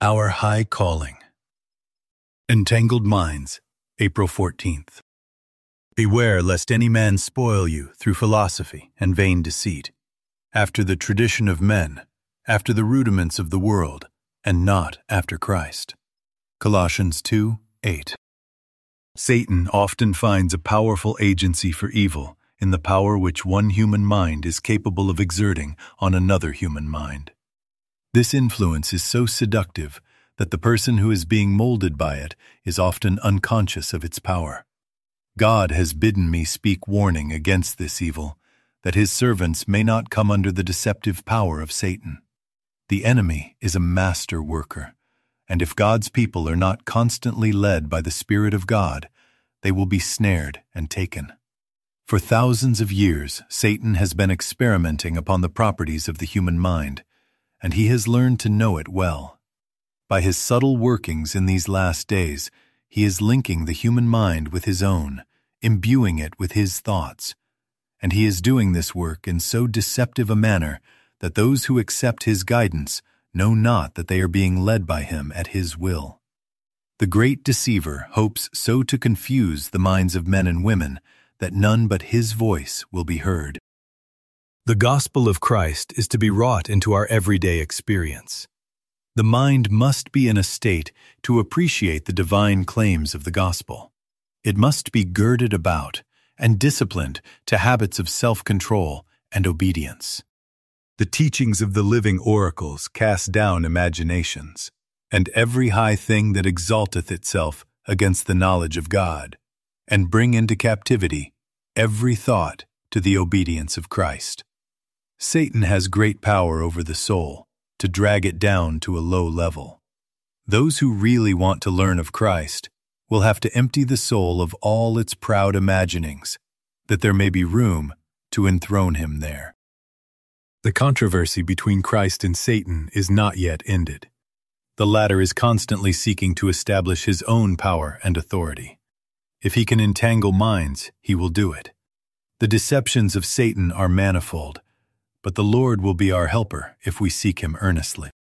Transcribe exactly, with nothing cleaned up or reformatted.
Our High Calling. Entangled Minds, April fourteenth. Beware lest any man spoil you through philosophy and vain deceit, after the tradition of men, after the rudiments of the world, and not after Christ. Colossians two eight. Satan often finds a powerful agency for evil in the power which one human mind is capable of exerting on another human mind. This influence is so seductive that the person who is being molded by it is often unconscious of its power. God has bidden me speak warning against this evil, that his servants may not come under the deceptive power of Satan. The enemy is a master worker, and if God's people are not constantly led by the Spirit of God, they will be snared and taken. For thousands of years, Satan has been experimenting upon the properties of the human mind, and he has learned to know it well. By his subtle workings in these last days, he is linking the human mind with his own, imbuing it with his thoughts. And he is doing this work in so deceptive a manner that those who accept his guidance know not that they are being led by him at his will. The great deceiver hopes so to confuse the minds of men and women that none but his voice will be heard. The gospel of Christ is to be wrought into our everyday experience. The mind must be in a state to appreciate the divine claims of the gospel. It must be girded about and disciplined to habits of self-control and obedience. The teachings of the living oracles cast down imaginations, and every high thing that exalteth itself against the knowledge of God, and bring into captivity every thought to the obedience of Christ. Satan has great power over the soul to drag it down to a low level. Those who really want to learn of Christ will have to empty the soul of all its proud imaginings, that there may be room to enthrone him there. The controversy between Christ and Satan is not yet ended. The latter is constantly seeking to establish his own power and authority. If he can entangle minds, he will do it. The deceptions of Satan are manifold, but the Lord will be our helper if we seek him earnestly.